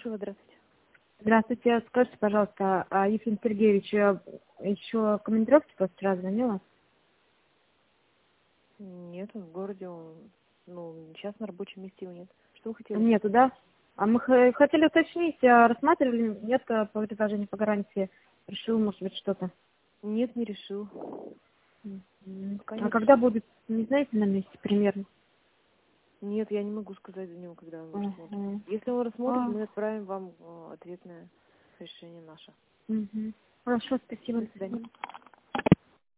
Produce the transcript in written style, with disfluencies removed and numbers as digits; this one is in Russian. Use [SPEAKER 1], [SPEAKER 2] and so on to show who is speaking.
[SPEAKER 1] Слушаю вас, здравствуйте.
[SPEAKER 2] Здравствуйте. Скажите, пожалуйста, Ефим Сергеевич еще командировки вчера звонила?
[SPEAKER 1] Нет, он в городе, сейчас на рабочем месте его нет. Что вы хотели?
[SPEAKER 2] Нету, да? А мы хотели уточнить, рассматривали, нет по предложению по гарантии, решил, может быть, что-то.
[SPEAKER 1] Нет, не решил. Пока не
[SPEAKER 2] А когда
[SPEAKER 1] решил.
[SPEAKER 2] будет, не знаете, на месте примерно?
[SPEAKER 1] Нет, я не могу сказать за него, когда он рассмотрит.
[SPEAKER 2] Мгм.
[SPEAKER 1] Если он рассмотрит,
[SPEAKER 2] А,
[SPEAKER 1] мы отправим вам ответное решение наше.
[SPEAKER 2] Хорошо, спасибо.
[SPEAKER 1] До свидания.